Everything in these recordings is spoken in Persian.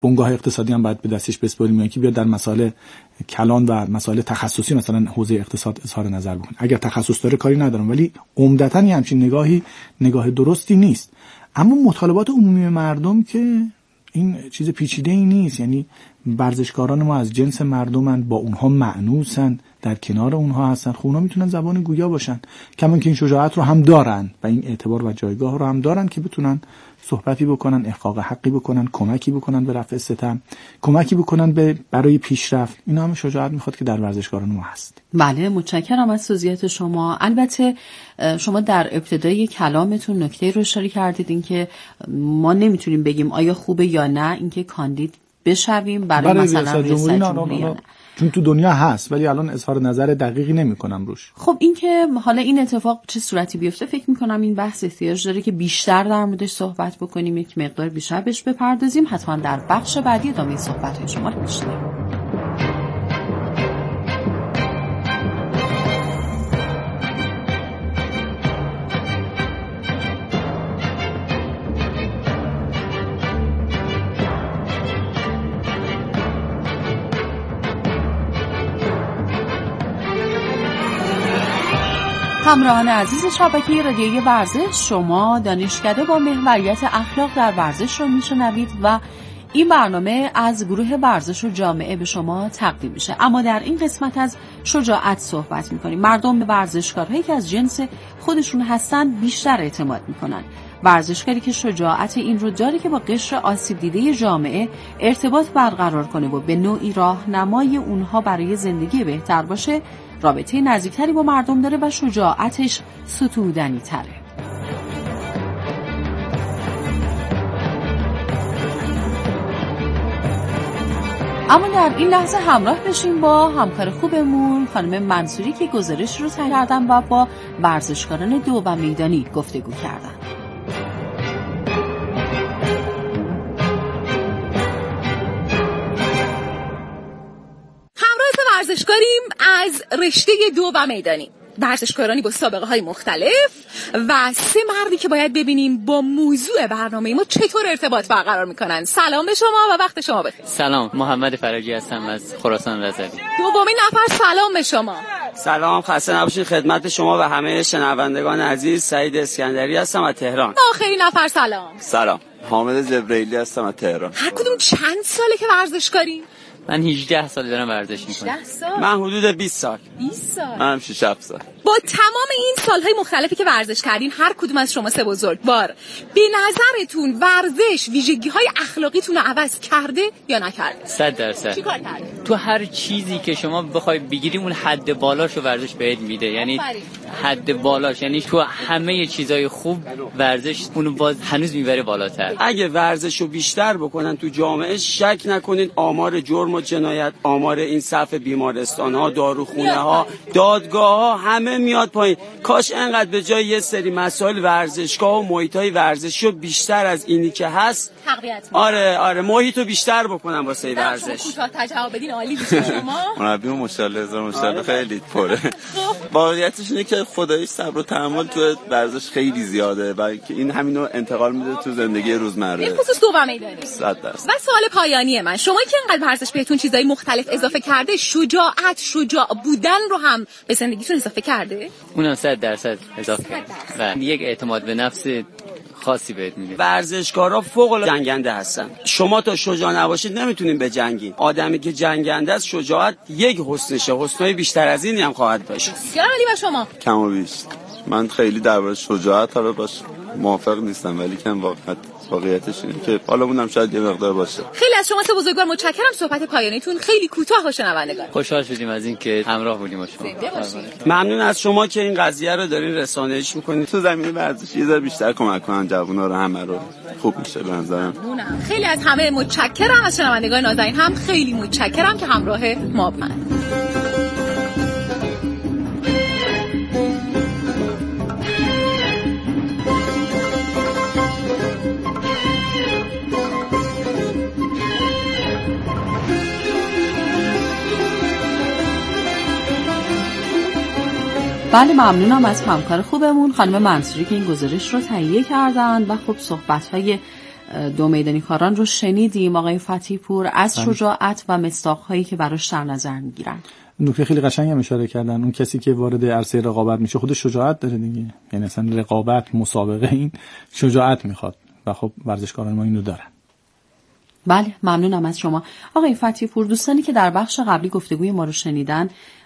بنگاه اقتصادی هم باید به دستش بسپاریم، یعنی که بیاد در مسائل کلان و مسائل تخصصی مثلا حوزه اقتصاد اظهار نظر بکنه. اگر تخصص داره کاری ندارم، ولی عمدتاً همچین نگاه درستی نیست. اما مطالبات عمومی مردم که این چیز پیچیده‌ای نیست، یعنی ورزشکاران ما از جنس مردمن، با اونها مأنوسن، در کنار اونها هستن، خب اونها میتونن زبان گویا باشن، کما که این شجاعت رو هم دارن و این اعتبار و جایگاه رو هم دارن که بتونن صحبتی بکنن، احقاق حقی بکنن، کمکی بکنن به رفع ستم، کمکی بکنن برای پیشرفت. اینا هم شجاعت میخواد که در ورزشکاران ما هست. بله، متشکرم از توضیحات شما. البته شما در ابتدای کلامتون نکته رو اشاره کردید، این که ما نمیتونیم بگیم آیا خوبه یا نه اینکه کاندید بشویم برای مثلا ریاست جمهوری یا نه، چون تو دنیا هست ولی الان اظهار نظر دقیقی نمی‌کنم روش. خب این که حالا این اتفاق چه صورتی بیفته، فکر می‌کنم این بحث احتیاج داره که بیشتر در موردش صحبت بکنیم، یک مقدار بیشتر بهش بپردازیم. حتما در بخش بعدی ادامه صحبت‌های شما رو می‌شنویم. همراهان عزیز شبکه رادیویی ورزش، شما دانشکده با محوریت اخلاق در ورزش رو میشنوید و این برنامه از گروه ورزش و جامعه به شما تقدیم میشه. اما در این قسمت از شجاعت صحبت میکنیم. مردم به ورزشکارهایی که از جنس خودشون هستن بیشتر اعتماد میکنن. ورزشکاری که شجاعت این رو داره که با قشر آسیب دیده جامعه ارتباط برقرار کنه و به نوعی راهنمای اونها برای زندگی بهتر باشه، رابطه نزدیکتری با مردم داره و شجاعتش ستودنی تره. اما در این لحظه همراه بشیم با همکار خوبمون خانم منصوری که گزارش رو تهیه کردن و با ورزشکاران دو و میدانی گفتگو کردن. ورزشکاریم از رشته دو و میدانی، ورزشکارانی با سابقه های مختلف و سه مردی که باید ببینیم با موضوع برنامه ما چطور ارتباط برقرار میکنن. سلام به شما و وقت شما بخیر. سلام، محمد فرجی هستم از خراسان رضوی. دومین نفر، سلام به شما. سلام، خسته نباشید، خدمت شما و همه شنوندگان عزیز. سعید اسکندری هستم از تهران. آخرین نفر، سلام. سلام، حامد جبرئیلی هستم از تهران. هر کدوم چند ساله که ورزشکارین؟ من 18 سال دارم ورزش میکنم. 18 سال؟ من حدود 20 سال. 20 سال. منم 6-7 سال. با تمام این سالهای مختلفی که ورزش کردین، هر کدوم از شما سه بزرگوار، به نظرتون ورزش ویژگی‌های اخلاقیتون رو عوض کرده یا نکرده؟ 100%. چیکار کرده؟ تو هر چیزی که شما بخوای بگیری اون حد بالاشو ورزش بهت میده، یعنی حد بالاش، یعنی تو همه چیزای خوب ورزش اونو باز هنوز میبره بالاتر. اگه ورزشو بیشتر بکنن تو جامعه، شک نکنید آمار جرم و جنایت، آمار این صف بیمارستان‌ها، داروخونه‌ها، دادگاه‌ها همه میاد پایین. کاش انقدر به جای یه سری مسائل ورزشگاه و محیط‌های ورزشی بیشتر از اینی که هست تقویت. آره محیطو بیشتر بکنن واسه ورزش. کوتاه جواب بدین عالی میشه. شما مربیمون ماشاءالله هزار ماشاءالله خیلی پره. واقعیتش اینه که خداییش صبر و تحمل تو ورزش خیلی زیاده و این همینو انتقال میده تو زندگی روزمره. به خصوص دو و میدانی. 100%. و سوال پایانی من، شما که اینقدر ورزش بهتون چیزای مختلف اضافه کرده، شجاع بودن رو هم به زندگیتون اضافه کرده؟ اونم 100% اضافه کرده و یک اعتماد به نفس خاصی بهت میده. ورزشکارا فوق العاده جنگنده هستن. شما تا شجاع نباشید نمیتونین بجنگید. آدمی که جنگنده است، شجاعت یک حسنشه، حسنای بیشتر از اینی هم خواهد داشت. بسیار عالی. و شما؟ کم و بیش. من خیلی درباره شجاعت حالا باش موافق نیستم، ولی کم واقعیتش اینه که حالا اونم شاید یه مقدار باشه. خیلی از شما سه بزرگوار متشکرم. صحبت پایانیتون خیلی کوتاه و شنوندگان. خوشحال شدیم از این که همراه بودیم با شما. ممنون از شما که این قضیه رو دارین رسانه‌ایش میکنید. تو زمینه ورزش یه ذره بیشتر کمک کنن جوونا رو، همه رو خوب میشه به نظرم. خیلی از همه متشکرم. از شنوندگان نازنین هم خیلی متشکرم که همراه ما بودن. بله، ممنونم از همکار خوبمون خانم منصوری که این گزارش رو تهیه کردن و خب صحبت‌های دو میدانی کاران رو شنیدیم آقای فتحی پور از شجاعت و مصداق‌هایی که براش در نظر میگیرن. نکته خیلی قشنگی هم اشاره کردن. اون کسی که وارد عرصه رقابت میشه خودش شجاعت داره دیگه، یعنی اصلا رقابت، مسابقه، این شجاعت میخواد و خب ورزشکاران ما اینو دارن. بله، ممنونم از شما آقای فتحی پور. دوستانی که در بخش قبلی گفتگوی ما رو شنیدن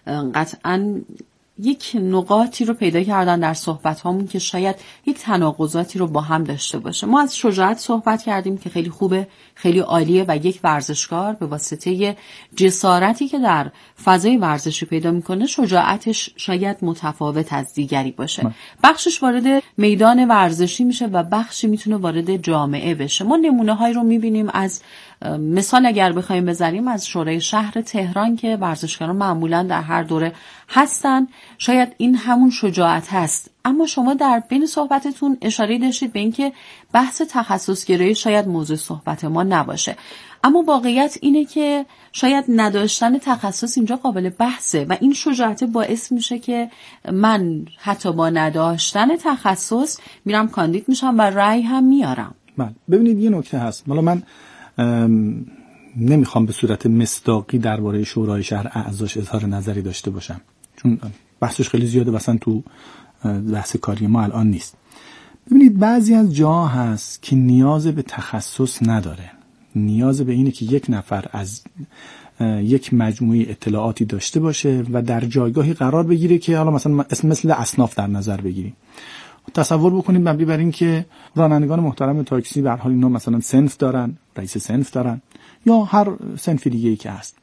قطعاً یک نقاطی رو پیدا کردن در صحبت هامون که شاید یک تناقضاتی رو با هم داشته باشه. ما از شجاعت صحبت کردیم که خیلی خوبه، خیلی عالیه و یک ورزشکار به واسطه جسارتی که در فضای ورزشی پیدا میکنه شجاعتش شاید متفاوت از دیگری باشه. بخشش وارد میدان ورزشی میشه و بخشی میتونه وارد جامعه بشه. ما نمونه هایی رو میبینیم از مثال اگر بخوایم بزنیم از شورای شهر تهران که ورزشکاران معمولا در هر دوره هستن. شاید این همون شجاعت هست. اما شما در بین صحبتتون اشاره داشتید به اینکه بحث تخصصگرایی شاید موضوع صحبت ما نباشه، اما واقعیت اینه که شاید نداشتن تخصص اینجا قابل بحثه و این شجاعت باعث میشه که من حتی با نداشتن تخصص میرم کاندید میشم و رأی هم میارم. بله، ببینید یه نکته هست. حالا من نمیخوام به صورت مصداقی درباره شورای شهر اعضاش اظهار نظری داشته باشم چون بحثش خیلی زیاده و اصلا تو بحث کاری ما الان نیست. ببینید بعضی از جاها هست که نیاز به تخصص نداره، نیاز به اینه که یک نفر از یک مجموعه اطلاعاتی داشته باشه و در جایگاهی قرار بگیره که حالا مثلا مثل اصناف در نظر بگیریم. تصور بکنید مبنی بر این که رانندگان محترم تاکسی به هر حال اینا مثلا صنف دارن، رئیس صنف دارن یا هر صنف دیگه‌ای که هست.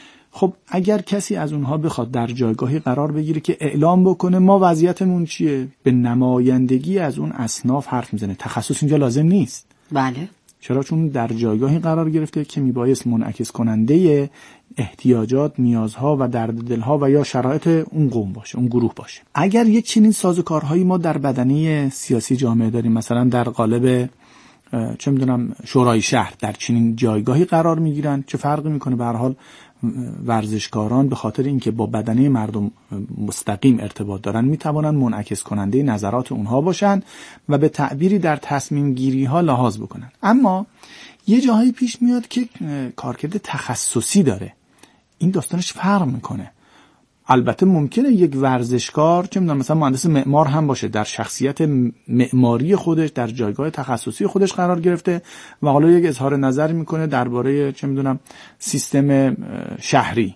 خب اگر کسی از اونها بخواد در جایگاهی قرار بگیره که اعلام بکنه ما وضعیتمون چیه، به نمایندگی از اون اصناف حرف میزنه. تخصص اینجا لازم نیست. بله. چرا؟ چون در جایگاهی قرار گرفته که میبایست منعکس کننده احتیاجات، نیازها و درد دلها و یا شرایط اون قوم باشه، اون گروه باشه. اگر یک چنین سازوکارهایی ما در بدنه سیاسی جامعه داریم، مثلا در قالب چه میدونم شورای شهر در چنین جایگاهی قرار میگیرن، چه فرقی میکنه؟ به هر حال ورزشکاران به خاطر اینکه با بدنه مردم مستقیم ارتباط دارن میتوانن منعکس کننده نظرات اونها باشن و به تعبیری در تصمیم گیری ها لحاظ بکنن. اما یه جاهایی پیش میاد که کارکرد تخصصی داره، این داستانش فرق میکنه. البته ممکنه یک ورزشکار چه میدونم مثلا مهندس معمار هم باشه، در شخصیت معماری خودش در جایگاه تخصصی خودش قرار گرفته و حالا یک اظهار نظر میکنه درباره چه میدونم سیستم شهری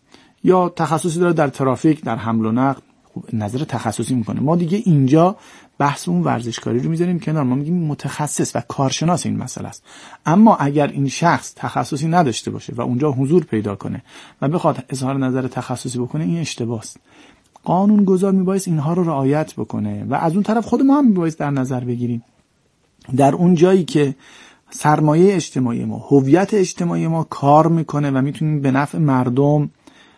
یا تخصصی داره در ترافیک، در حمل و نقل، خب نظر تخصصی میکنه. ما دیگه اینجا بحث اون ورزشکاری رو میذاریم کنار، ما میگیم متخصص و کارشناس این مسئله است. اما اگر این شخص تخصصی نداشته باشه و اونجا حضور پیدا کنه و بخواد اظهار نظر تخصصی بکنه، این اشتباهه. قانون گذار میبایست اینها رو رعایت بکنه و از اون طرف خود ما هم میبایست در نظر بگیریم در اون جایی که سرمایه اجتماعی ما، هویت اجتماعی ما کار میکنه و میتونیم به نفع مردم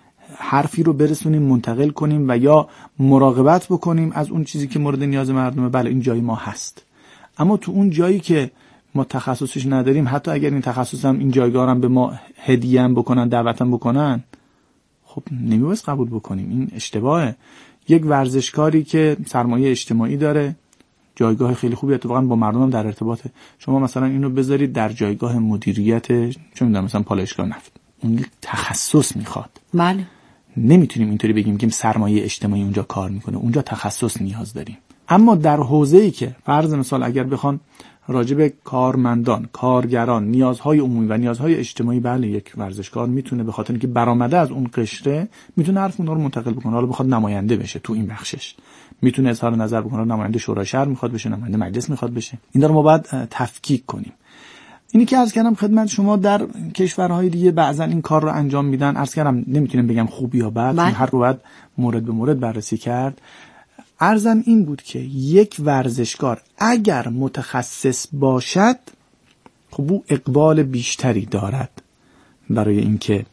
حرفی رو برسونیم، منتقل کنیم و یا مراقبت بکنیم از اون چیزی که مورد نیاز مردمه. بله این جای ما هست. اما تو اون جایی که ما تخصصش نداریم، حتی اگر این تخصص هم این جایگاه هم به ما هدیه هم بکنن، دعوت هم بکنن، خب نمی‌باید قبول بکنیم. این اشتباهه. یک ورزشکاری که سرمایه اجتماعی داره، جایگاه خیلی خوبی اتفاقا با مردم هم در ارتباطه. شما مثلا اینو بذارید در جایگاه مدیریت چه می‌دونم مثلا پالایشگاه نفت، اون تخصص میخواد. بله. نمیتونیم اینطوری بگیم که سرمایه اجتماعی اونجا کار میکنه، اونجا تخصص نیاز داریم. اما در حوزه‌ای که فرض مثال اگر بخوان راجع به کارمندان، کارگران، نیازهای عمومی و نیازهای اجتماعی، بله یک ورزشکار میتونه به خاطر اینکه برآمده از اون قشره میتونه حرف اونها رو منتقل بکنه. حالا بخواد نماینده بشه تو این بخشش، میتونه اظهار نظر بکنه، نماینده شورای شهر میخواد بشه، نماینده مجلس میخواد بشه. این رو ما باید تفکیک کنیم. اینی که عرض کردم خدمت شما در کشورهای دیگه بعضا این کار رو انجام میدن. عرض کردم نمیتونم بگم خوب یا بد، هر رو باید مورد به مورد بررسی کرد. عرضم این بود که یک ورزشکار اگر متخصص باشد، خب او اقبال بیشتری دارد برای اینکه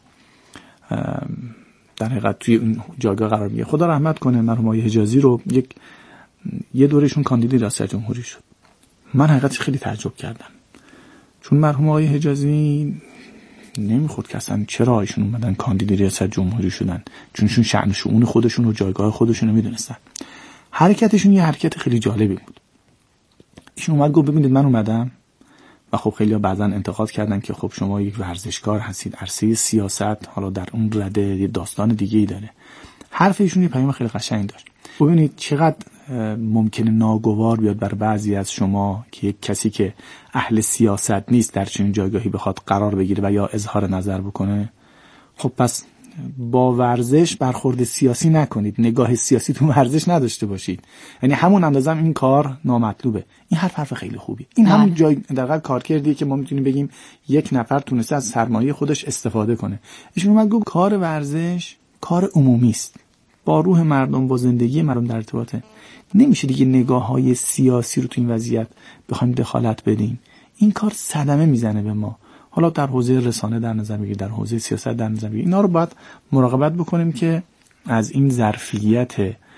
در حقیقت توی این جایگاه قرار بگیره. خدا رحمت کنه مرحوم آقای حجازی رو یه دورشون کاندید ریاست جمهوری شد. من حقیقت خیلی تعجب کردم، چون مرحوم آقای حجازی نمیخورد که اصلا چرا ایشون اومدن کاندید ریاست جمهوری شدن، چونشون شأن شؤون خودشون و جایگاه خودشون رو میدونستن. حرکتشون یه حرکت خیلی جالبی بود. ایشون اومد گفت ببینید من اومدم و خب خیلی‌ها بعضا انتقاد کردن که خب شما یک ورزشکار هستید، عرصه سیاست حالا در اون رده یه داستان دیگه‌ای داره. حرف ایشون یه پیام خیلی قشنگ داشت. ببینید چقدر ممکنه ناگوار بیاد بر بعضی از شما که یک کسی که اهل سیاست نیست در چنین جایگاهی بخواد قرار بگیره و یا اظهار نظر بکنه. خب پس با ورزش برخورد سیاسی نکنید، نگاه سیاسی تو ورزش نداشته باشید. یعنی همون اندازه این کار نامطلوبه. این حرف خیلی خوبی. این همون جای در واقع کارکردیه که ما میتونیم بگیم یک نفر تونسته از سرمایه خودش استفاده کنه. ایشون اومد گفت کار ورزش کار عمومی است، با روح مردم، با زندگی مردم در ارتباطه. نمیشه دیگه نگاه‌های سیاسی رو تو این وضعیت بخوایم دخالت بدیم. این کار صدمه میزنه به ما. حالا در حوزه رسانه در نظر بگیرید، در حوزه سیاست در نظر بگیرید، اینا رو باید مراقبت بکنیم که از این ظرفیت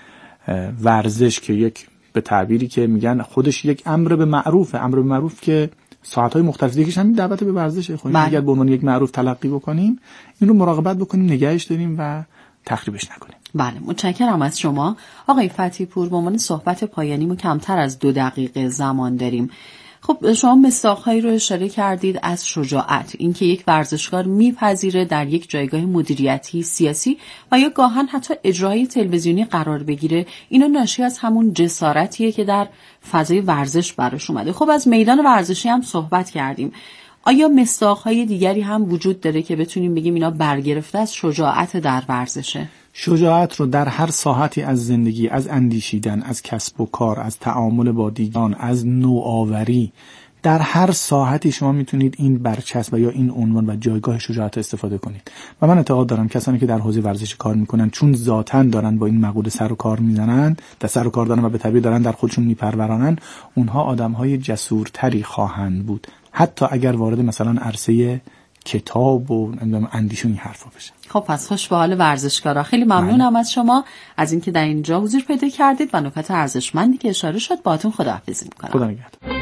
ورزش که یک به تعبیری که میگن خودش یک امر به معروف که ساعت‌های مختلف دیگه‌ش همین دعوت به ورزشه. خب اگر به عنوان یک معروف تلقی بکنیم، این رو مراقبت بکنیم، نگهش داریم و تخریبش نکنیم. بله، متشکرم از شما آقای فتحی پور. به عنوان صحبت پایانی ما کمتر از 2 دقیقه زمان داریم. خب شما مصداق‌هایی رو اشاره کردید از شجاعت، اینکه یک ورزشکار میپذیره در یک جایگاه مدیریتی، سیاسی و یا گاهن حتی اجرایی تلویزیونی قرار بگیره. اینا ناشی از همون جسارتیه که در فضای ورزش براش اومده. خب از میدان ورزشی هم صحبت کردیم. آیا مصداق‌های دیگری هم وجود داره که بتونیم بگیم اینا برگرفته از شجاعت در ورزشه؟ شجاعت رو در هر ساحتی از زندگی، از اندیشیدن، از کسب و کار، از تعامل با دیگران، از نوآوری، در هر ساحتی شما میتونید این برچسب و یا این عنوان و جایگاه شجاعت استفاده کنید. و من اعتقاد دارم کسانی که در حوزه ورزش کار میکنن چون ذاتاً دارن با این مقوله سر و کار میزنن، سر و کار دارن و به طبیع دارن در خودشون میپرورانن، اونها آدمهای جسورتری خواهند بود، حتی اگر وارد مثلا عرصه کتاب و اندیشه این حرفا بشه. خب پس خوش به حال ورزشکارا. خیلی ممنونم از شما از اینکه در اینجا حضور پیدا کردید و نکات ارزشمندی که اشاره شد. باهاتون خداحافظی میکنم. خدا نگهدار.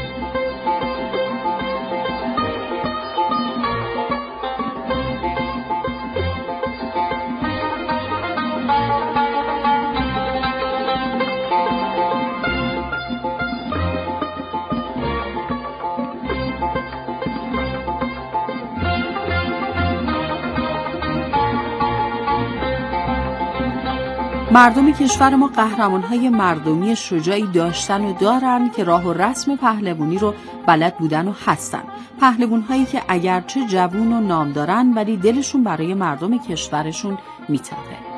مردم کشور ما قهرمان‌های مردمی شجاعی داشتن و دارن که راه و رسم پهلوانی رو بلد بودن و هستن. پهلوان‌هایی که اگرچه جوون و نام دارن ولی دلشون برای مردم کشورشون میتپه.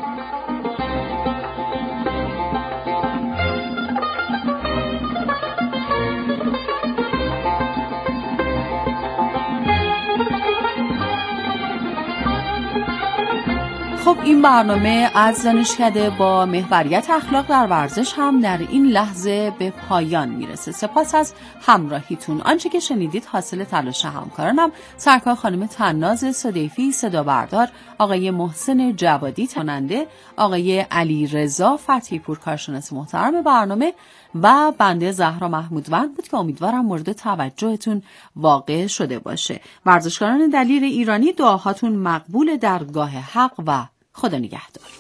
خب این برنامه از دانشکده با محوریت اخلاق در ورزش هم در این لحظه به پایان میرسه. سپاس از همراهیتون. آنچه که شنیدید حاصل تلاش همکارانم، سرکار خانم طناز صدیفی صدا بردار، آقای محسن جوادی تننده، آقای علی رضا فتحی پور کارشناس محترم برنامه و بنده زهرا محمودوند بود که امیدوارم مورد توجهتون واقع شده باشه. ورزشکاران دلیر ایرانی، دعاهاتون مقبول در گاه حق و خدا نگهدار.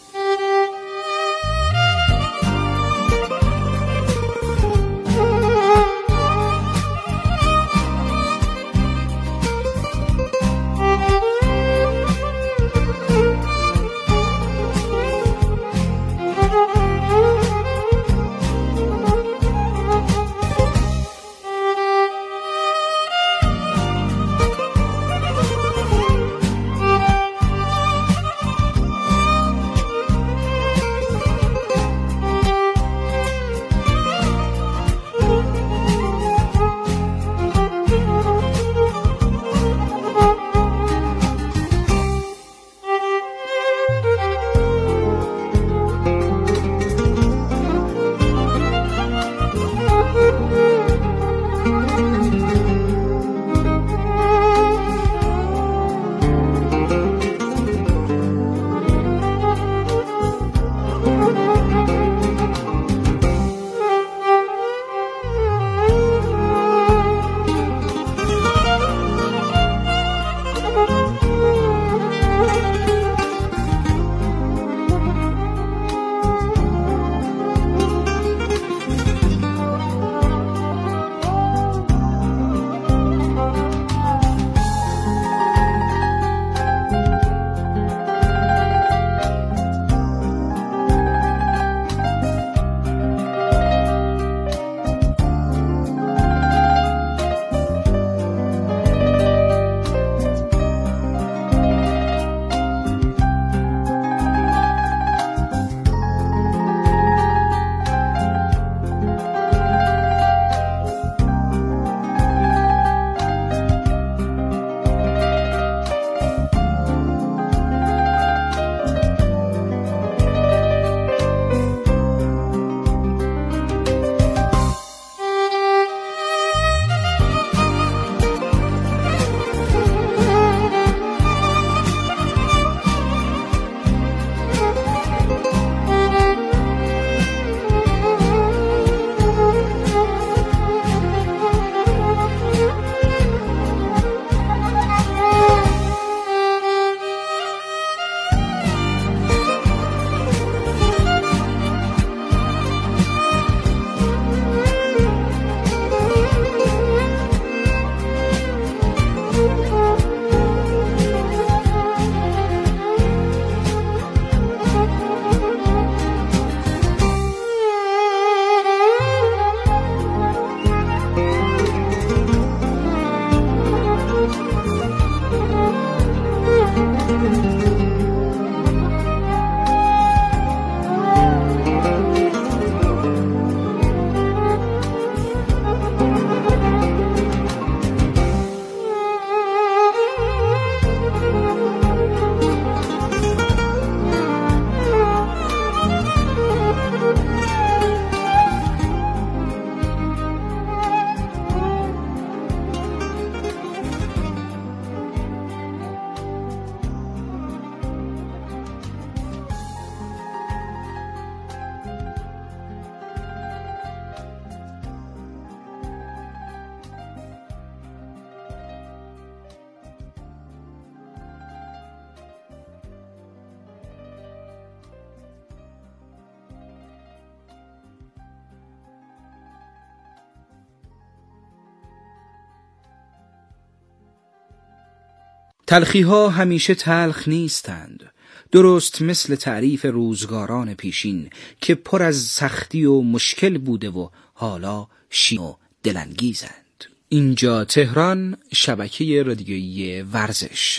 تلخی‌ها همیشه تلخ نیستند، درست مثل تعریف روزگاران پیشین که پر از سختی و مشکل بوده و حالا شیرین و دلانگیزند. اینجا تهران، شبکه رادیویی ورزش.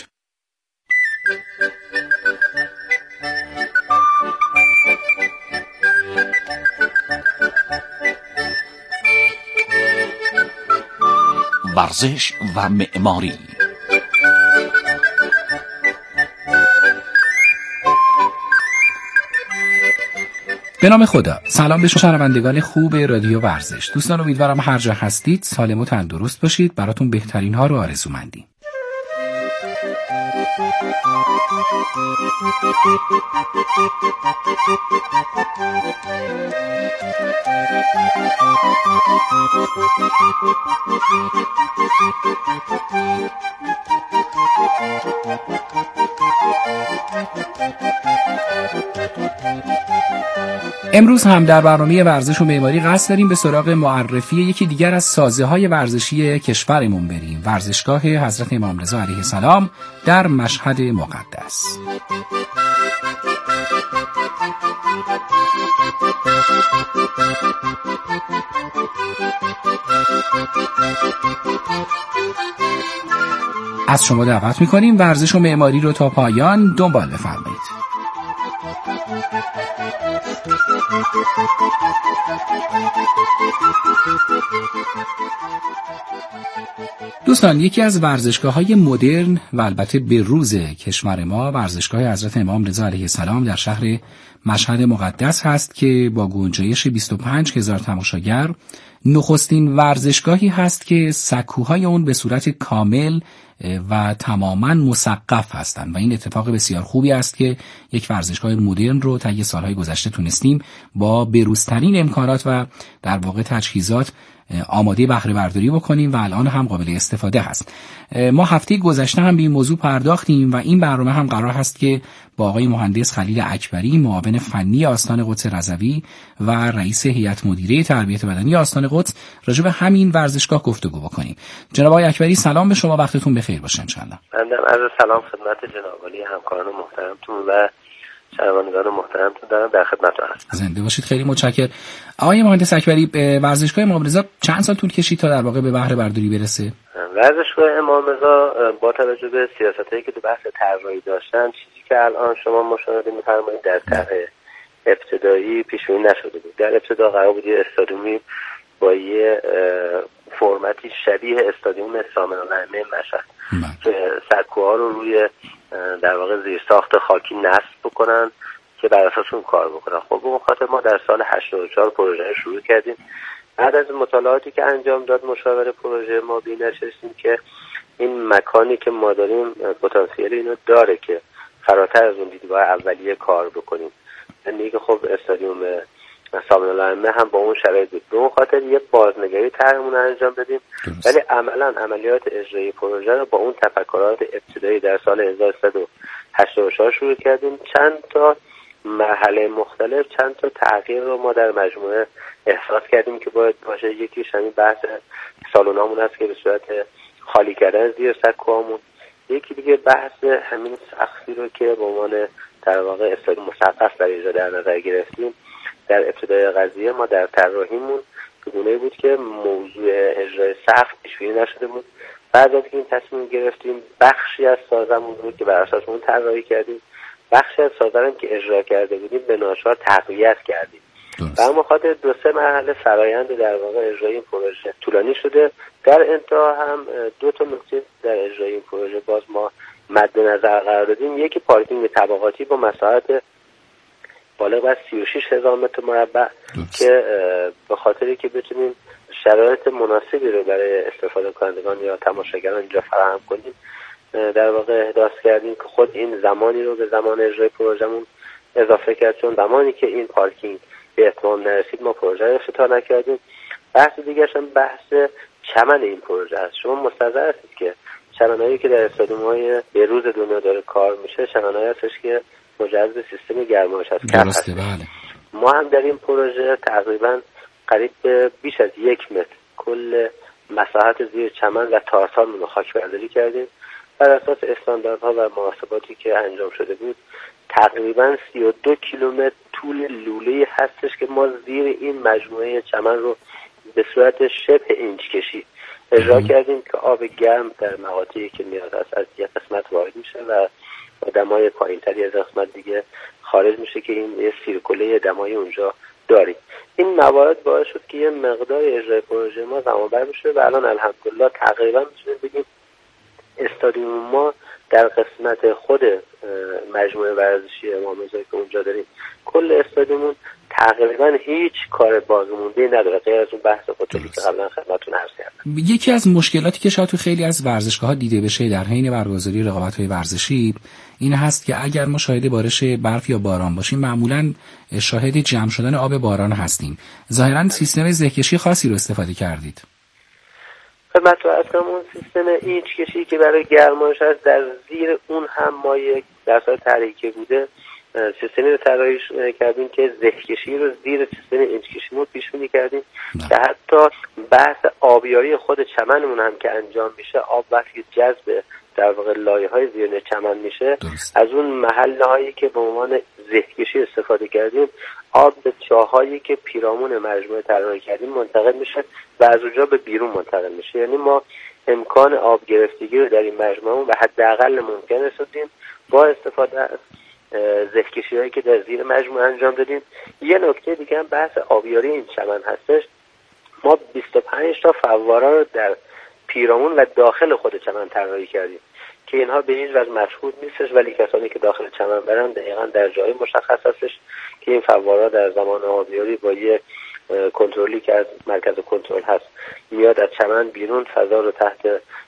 ورزش و معماری. به نام خدا. سلام به شما شنوندگان خوب رادیو ورزش. دوستان، امیدوارم هر جا هستید سالم و تندرست باشید. براتون بهترین ها رو آرزومندیم. امروز هم در برنامه ورزش و معماری قصد داریم به سراغ معرفی یکی دیگر از سازه‌های ورزشی کشورمون بریم. ورزشگاه حضرت امام رضا علیه السلام در مشهد مقدس. از شما دعوت می‌کنیم ورزش و معماری رو تا پایان دنبال بفرمایید. دوستان، یکی از ورزشگاه‌های مدرن و البته بروز کشور ما ورزشگاه حضرت امام رضا علیه السلام در شهر مشهد مقدس هست که با گنجایش 25,000 تماشاگر نخستین ورزشگاهی هست که سکوهای اون به صورت کامل و تماما مسقف هستند و این اتفاق بسیار خوبی است که یک ورزشگاه مدرن رو طی سالهای گذشته تونستیم با بروزترین امکانات و در واقع تجهیزات آماده بهره برداری بکنیم و الان هم قابل استفاده هست. ما هفته گذشته هم به این موضوع پرداختیم و این برنامه هم قرار هست که با آقای مهندس خلیل اکبری، معاون فنی آستان قدس رضوی و رئیس هیئت مدیره تربیت بدنی آستان قدس راجع به همین ورزشگاه گفتگو بکنیم. جناب آقای اکبری، سلام به شما، وقتتون بخیر باشه ان شاءالله. عرض سلام خدمت جناب عالی همکاران محترمتون و شنوندگان محترمتون دارم، در خدمتتون هستم. زنده باشید، خیلی متشکرم. آقای مهندس اکبری، ورزشگاه امام رضا چند سال طول کشید تا در واقع به بهره برداری برسه؟ ورزشگاه امام رضا با توجه به سیاستایی که تو بحث طراحی داشتن، چیزی که الان شما مشاهده می‌فرمایید در طرح ابتدایی پیش بینی نشده بود. در ابتدا قرار بود یه استادیومی با یه فرمتی شبیه استادیوم سامن الائمه مشهد که سکوها رو روی در واقع زیرساخت خاکی نصب بکنن که بر اساس اون کار بکنن. خب به خاطر ما در سال 84 پروژه رو شروع کردیم. بعد از مطالعاتی که انجام داد مشاور پروژه ما به این نشستیم که این مکانی که ما داریم پتانسیل اینو داره که فراتر از اون دیدگاه اولیه کار بکنیم. یعنی که خب استادیوم سامن الائمه هم با اون شرایط بود. به اون خاطر یه بازنگری طرحمون انجام بدیم، ولی عملاً عملیات اجرایی پروژه رو با اون تفکرات ابتدایی در سال 1384 شروع کردیم. چند تا مرحله مختلف، چند تا تغییر رو ما در مجموعه احساس کردیم که باید باشه. یکیش همین بحث سالنامون هست که به صورت خالی کردن زیر سکوهامون. یکی دیگه بحث همین سقفی رو که به عنوان در واقع استادیوم مسقف در اجرا در نظر گرفتیم. در ابتدای قضیه ما در طراحیمون به گونه‌ای بود که موضوع اجرای سقف پیش بینی نشده بود. بعد از این تصمیم گرفتیم بخشی از سازمون رو که بر اساس اون طراحی کردیم، بخشی از سازمان که اجرا کرده بودیم به ناچار تقویت کردیم. و اما خاطر 2-3 مرحله فرایند در واقع اجرای این پروژه طولانی شده. در انتها هم 2 تا نکته در اجرای این پروژه باز ما مد نظر قرار دادیم. یکی پارکینگ طبقاتی با مساحت بالغ بر 36,000 متر مربع که به خاطری که بتونیم شرایط مناسبی رو برای استفاده کنندگان یا تماشاگران اینجا فراهم کنیم در واقع احداث کردیم که خود این زمانی رو به زمان اجرای پروژمون اضافه کرد، چون زمانی که این پارکینگ به اتمام نرسید ما پروژه رو افتتاح نکردیم. بحث دیگرش هم بحث چمن این پروژه هست. شما مستحضر هستید که چمنایی که در استادیوم‌های به روز دنیا داره کار میشه چمنایی هستش که مجهز به سیستم گرمایش هست. ما هم در این پروژه تقریبا قریب به بیش از 1 متر کل مساحت زیر چمن و تارتان رو خاک برداری کردیم بر اساس استانداردها و محاسباتی که انجام شده بود تقریبا 32 کیلومتر طول لوله هستش که ما زیر این مجموعه چمن رو به صورت شبه اینچ کشی اجرا کردیم که آب گرم در مقاطعی که نیاز است از یک قسمت وارد میشه و دمای پایینتری از قسمت دیگه خارج میشه که این یه سیرکله دمای اونجا داریم. این موارد باعث شد که یه مقدار اجرای پروژه ما زمانبر بشه و الان الحمدلله تقریبا میتونیم بگیم استادیوم ما در قسمت خود مجموعه ورزشی امام رضا که اونجا داریم کل استادیومون تقریبا هیچ کار باقی‌مونده نداره غیر از اون بحث هتلی که قبلا خدمتتون عرض کردم. یکی از مشکلاتی که شاید تو خیلی از ورزشگاه‌ها دیده بشه در حین برگزاری رقابت‌های ورزشی این هست که اگر ما شاهد بارش برف یا باران باشیم معمولاً شاهد جمع شدن آب باران هستیم. ظاهراً سیستم زهکشی خاصی رو استفاده کردید. خدمت عرض کنم اون سیستم اینچ کشی که برای گرمایش هست در زیر اون هم ما یک درصد تحریکی بوده سیستمی رو طراحی کردیم که زهکشی رو زیر سیستم اینچ کشی رو پیش بینی کردیم که حتی بحث آبیاری خود چمنمون هم که انجام میشه آب وقتی جذب در واقع لایه‌های زیر چمن میشه از اون محلهایی که به عنوان زهکشی استفاده کردیم آب به چاهایی که پیرامون مجموعه طراحی کردیم منتقل میشه و از اونجا به بیرون منتقل میشه. یعنی ما امکان آب گرفتگی رو در این مجموعه به حداقل ممکن رسوندیم با استفاده از زهکشی‌هایی که در زیر مجموعه انجام دادیم. یه نکته دیگه هم بحث آبیاری این چمن هستش. ما 25 تا فواره رو در پیرامون و داخل خود چمن طراحی کردیم که اینها به هیچ وجه مشهود نیستش ولی کسانی که داخل چمن برن دقیقاً در جای مشخص هستش که این فواره در زمان آبیاری با یه کنترلی که از مرکز کنترل هست میاد از چمن بیرون فضا رو تحت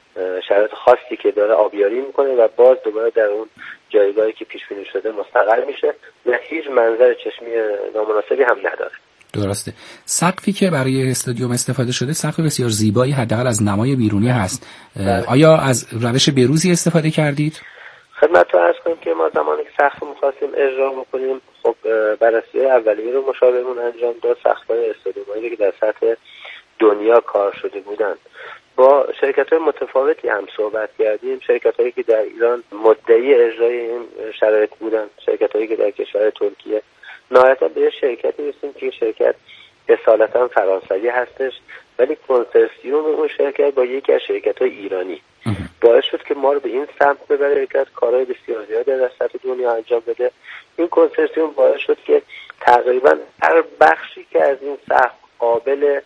شرایط خاصی که داره آبیاری میکنه و باز دوباره در اون جایگاهی که پیش بینی شده مستقر میشه و هیچ منظر چشمی نامناسبی هم نداره. درسته. سقفی که برای استادیوم استفاده شده سقف بسیار زیبایی حداقل از نمای بیرونی هست. آیا از روش بروزی استفاده کردید؟ خدمتتون عرض کنم که ما زمانی که سقف می‌خواستیم اجرا بکنیم خب بررسی اولیه رو مشاورمون انجام داد. سقف‌های استادیومایی که در سطح دنیا کار شده بودن با شرکت‌های متفاوتی هم صحبت کردیم. شرکت‌هایی که در ایران مدعی اجرای این شرایط بودن، شرکت‌هایی که در کشور ترکیه، نهایتا به شرکتی رسیدیم که شرکت اصالتا فرانسوی هستش ولی کنسرسیوم اون شرکت با یکی از شرکت‌های ایرانی باعث شد که ما رو به این سمت ببره که از کارهای بسیار زیادی در سطح دنیا انجام بده. این کنسرسیوم باعث شد که تقریبا هر بخشی که از این سقف قابل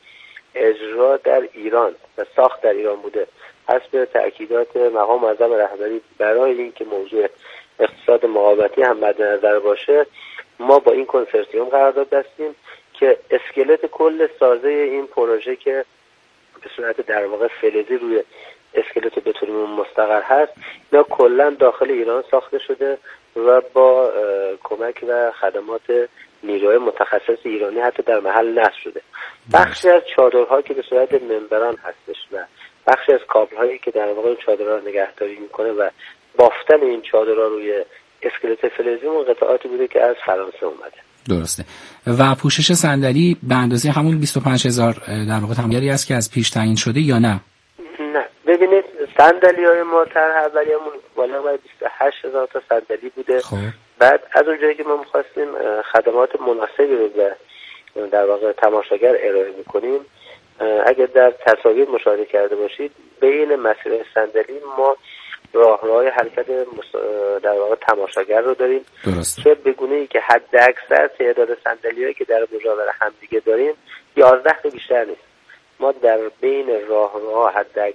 اجرا در ایران و ساخت در ایران بوده حسب تأکیدات مقام معظم رهبری برای اینکه موضوع اقتصاد مقاومتی هم مد نظر باشه ما با این کنسرسیوم قرارداد بستیم که اسکلت کل سازه این پروژه که به صورت در واقع فلزی روی اسکلت بتونیم مستقر هست اینا کلا داخل ایران ساخته شده و با کمک و خدمات نیروی متخصص ایرانی حتی در محل نصب شده. بخشی از چادرها که به صورت ممبران هستش و بخشی از کابل‌هایی که در واقع چادرها نگهداری میکنه و بافتن این چادرها روی اسکلت فلزی اون قطعاتی بوده که از فرانسه اومده. درسته. و پوشش صندلی به اندازه همون 25000 در واقع تمایلی است که از پیش تعیین شده یا نه؟ نه ببینید صندلی‌های ما طرح اولیه‌مون بالای 28000 تا صندلی بوده. بعد از اونجایی که ما می‌خواستیم خدمات مناسبی رو به در واقع تماشاگر ارائه می‌کنیم اگر در تصاویر مشاهده کرده باشید بین مسیر صندلی ما راهروهای حرکت در واقع تماشاگر رو داریم که به گونه‌ای که حد اکثر تعداد صندلی‌هایی که در مجاور همدیگه داریم 11 تا بیشتر نیست. ما در بین راهروها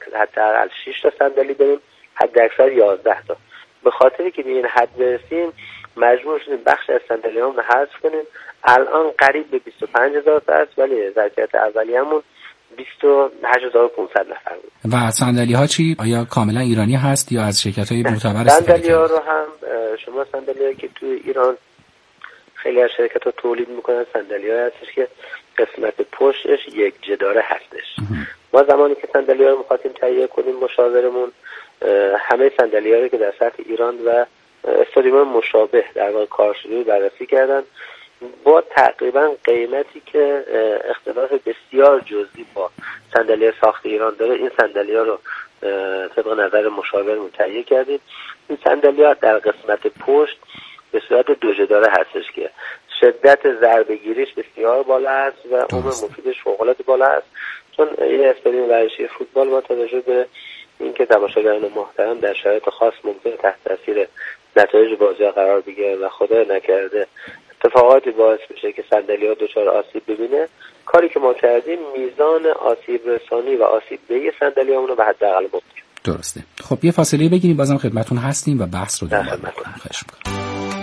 حداقل 6 تا صندلی داریم، حد اکثر 11 تا. به خاطری که به این حد برسیم مجبور شدیم بخش از صندلی‌هامون رو حذف کنیم. الان قریب به 25000 تا است ولی ظرفیت اولیه‌مون 28500 نفر بود. و صندلی‌ها چی؟ آیا کاملا ایرانی هست یا از شرکت‌های معتبر استفاده صندلی‌ها رو هم شما صندلی‌هایی که تو ایران خیلی از شرکت‌ها تولید می‌کنن صندلی‌هایی هستش که قسمت پشتش یک جداره هستش. ما زمانی که صندلی‌ها رو می‌خواستیم تهیه کنیم مشاورمون همه صندلی‌ها رو که در سطح ایران و استادیوم مشابه در واقع کارشناسی بررسی کردن با تقریبا قیمتی که اختلاف بسیار جزئی با صندلی ساخت ایران داره این صندلی‌ها رو طبق نظر مشاورمون تهیه کردیم. این صندلی‌ها در قسمت پشت به صورت دوجه‌داره هستش که شدت ضربه‌گیریش بسیار بالا است و عمر مفیدش فوق‌العاده بالا است، چون یه استادیوم ورزشی فوتبال با توجه به اینکه تماشاگران محترم در شرایط خاص ممکنه تحت تاثیر نتایج بازی‌ها قرار بگیره و خدای نکرده اتفاقاتی باعث بشه که صندلی‌ها دچار آسیب ببینه. کاری که ما کردیم میزان آسیب رسانی و آسیب دهی صندلی‌هامون رو به حداقل ممکن. درسته. خب یه فاصله بگیریم، بازم خدمتتون هستیم و بحث رو دنبال می‌کنیم. خواهش می‌کنم.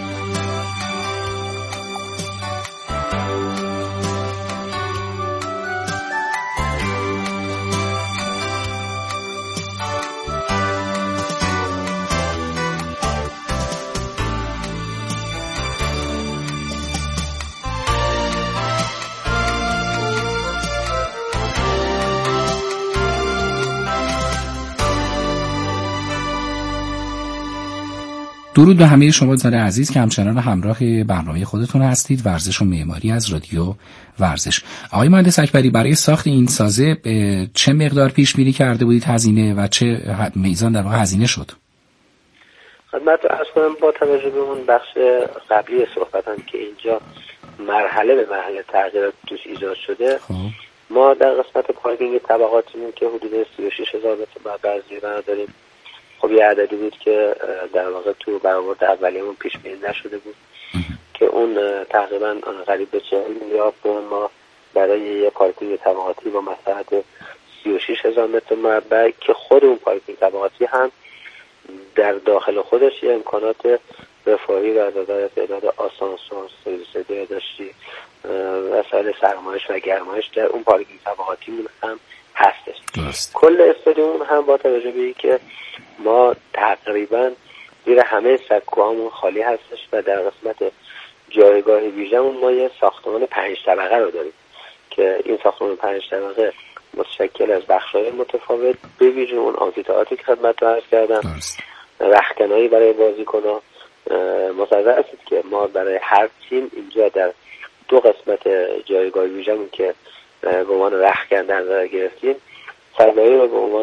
درود به همه شما دوستان عزیز که همچنان همراه برنامه خودتون هستید، ورزش و معماری از رادیو ورزش. آقای مهندس اکبری، برای ساخت این سازه چه مقدار پیش بینی کرده بودید هزینه و چه میزان در واقع هزینه شد؟ خدمت عرض کنم با توجه به اون بخش قبلی صحبتم که اینجا مرحله به مرحله تغییرات توش ایجاد شده، ما در قسمت پارکینگ طبقاتیمون که حدود 36,000 متر مربع زیربنا داریم. خب یه عددی بود که در واقع تو برآورد اولیه‌مون پیش بینی نشده بود که اون تقریبا قریب به 40 میلیارد تومان ما برای یه پارکینگ طبقاتی با مساحت 36,000 متر مربع که خود اون پارکینگ طبقاتی هم در داخل خودش یه امکانات رفاهی و دادن تعداد آسانسور، سرویس بهداشتی، وسایل سرمایش و گرمایش در اون پارکینگ طبقاتی هم هستش. کل استادیوم هم با توجه به اینکه ما تقریبا زیر همه سکوهامون خالی هستش و در قسمت جایگاه ویژه‌مون ما یه ساختمان 5 طبقه رو داریم که این ساختمان 5 طبقه متشکل از بخش‌های متفاوت به ویژه اون آمفی‌تئاتری که خدمتتون عرض کردم، رختکنایی برای بازیکن‌ها. متوجه هستید که ما برای هر تیم اینجا در 2 قسمت جایگاه ویژه‌مون که به عنوان رختکن در نظر گرفتیم، صندلی رو به عنوان